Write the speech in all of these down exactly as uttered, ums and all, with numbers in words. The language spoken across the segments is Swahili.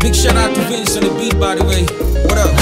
Big shout out to Vince on the beat, by the way. What up?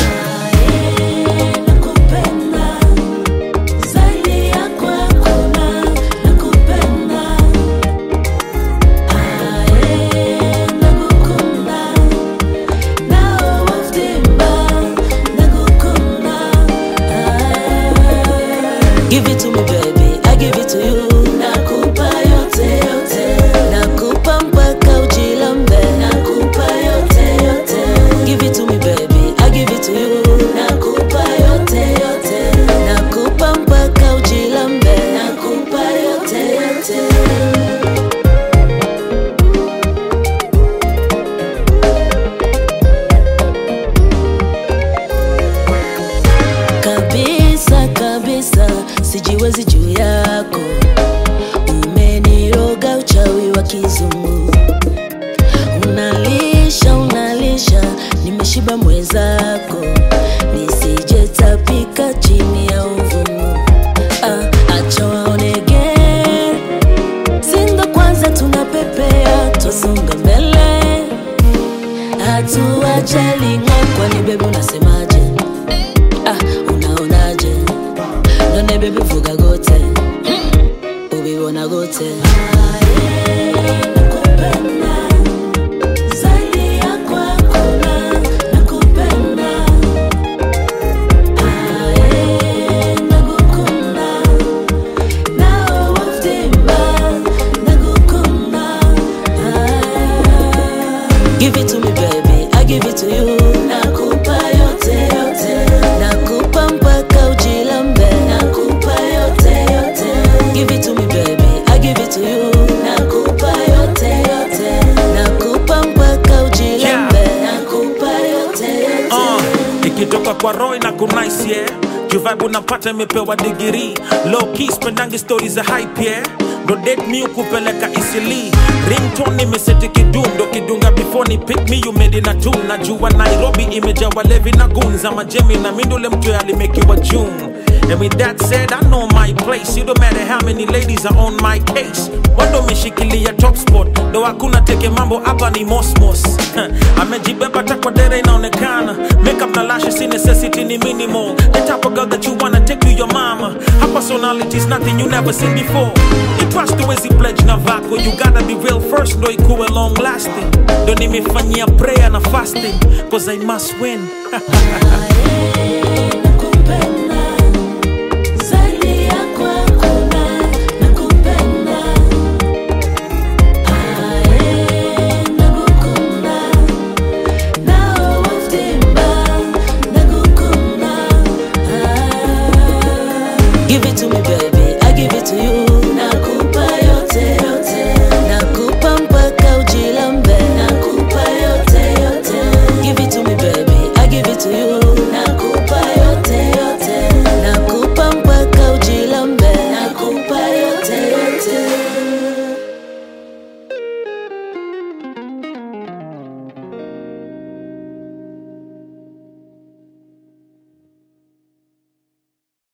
Give it to me baby, I give it to you. Nakupa yote yote, nakupa mpaka ujilambe. Nakupa yote yote, give it to me baby, I give it to you. Nakupa yote yote, nakupa mpaka ujilambe. Nakupa yote yote. Kabisa kabisa, sijiwezi juu yako. Umeniroga uchawi wa kizungu. Unalisha unalisha, nimeshiba mwezako. Nisije tapika chini ya uvumu. Ah, acha waonege, sindo kwanza tunapepea. Tosonga mbele, hatuachali ngokwa. Ni baby unasemaje? Ah, unaonaje? None baby vuga gote, ubibona gote. Nakupenda, zaidi ya kwako nakupenda. Ae, nakukunda, nao waftimba, nakukunda. Give it to me baby, I give it to you. Nakupa yote yote, nakupa mpaka ujilambe. Nakupa yote yote, give it to me baby, I give it to you. Nakupa yote yote, nakupa mpaka ujilambe. Nakupa yote yote. Uh, ikitoka kwa Roy na kunice yeah. Juvibe unapata imepewa degree. Low key spendangi stories za hype yeah. Do date me ukupeleka easily. Ringtone imeseti kidundo kidunga before ni pick me you made in a tune. Najua Nairobi imejawa levi na goons. Ama Jemmy na mindule mtu alimekiwa June. And with that said, I know my place. It don't matter how many ladies are on my case. Wando meshikilia top spot. Do hakuna teke mambo hapa ni mosmos. Amejibeba takwa dere inaonekana. Makeup na lashes in necessity ni minimal. The type of girl that you wanna take to your mama. Her personality is nothing you never seen before. You trust the way she pledge na vako. You gotta be real first, no ikuwe long lasting. Don't nimefanyia prayer na fasting, cause I must win.